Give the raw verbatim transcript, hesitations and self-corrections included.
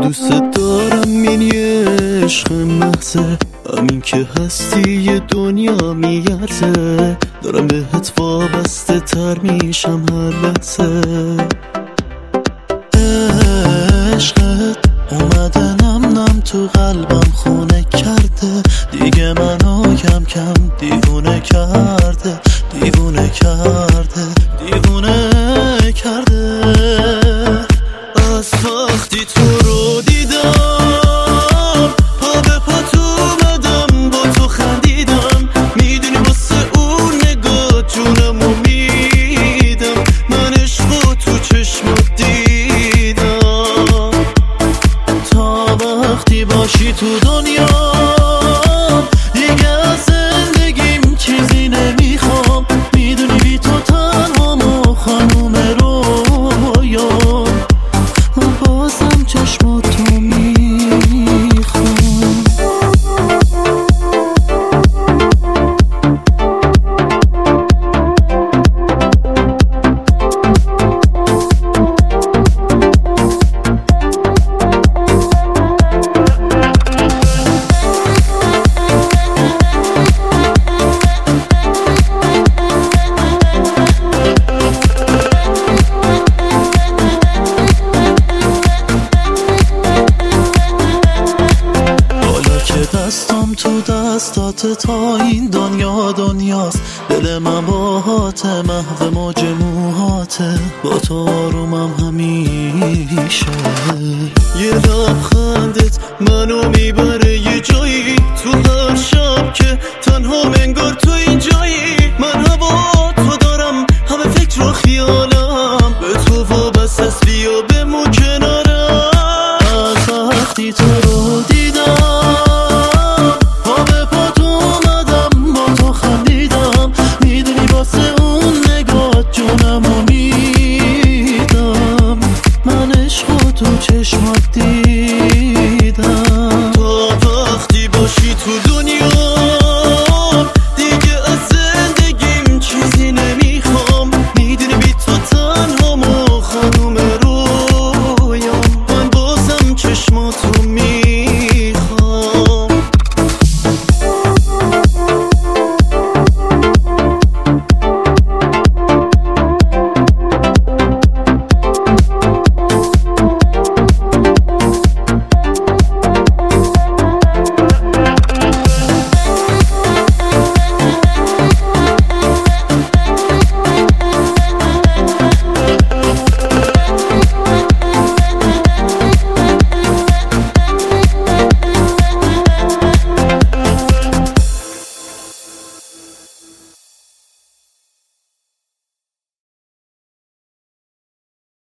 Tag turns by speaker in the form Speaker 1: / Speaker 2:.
Speaker 1: دوست دارم این یه عشق محضه، همین که هستی یه دنیا میارزه. دارم بهت وابسته تر میشم هر لحظه. عشقت اومده نم نم تو قلبم خونه کرده، دیگه منو کم کم دیوونه کرده، دیوونه کرده، دیوونه کرده. از وقتی تو رو دیدم پا به پا تو اومدم، با تو خندیدم، میدونی واسه اون نگاه جونمو میدم. من عشقو تو چشمات دیدم، تا وقتی باشی تو دنیا دیگه از زندگیم چیزی نمیخوام. میدونی بی تو تنهام و خانوم رویام، من بازم چشماتو میخوام. دستم تو دستات تا این دنیا دنیاست، دل من باهاته، محو موج موهاته، با تو آرومم همیشه. یه لبخندت منو میبره یه جایی، تو هر شب که تنها انگار تو این جایی. من هوا تو دارم، همه فکر و خیالم به تو وابسته است، بیا بمون کنارم. از وقتی تو رو دیدم تو چشمات دیدم.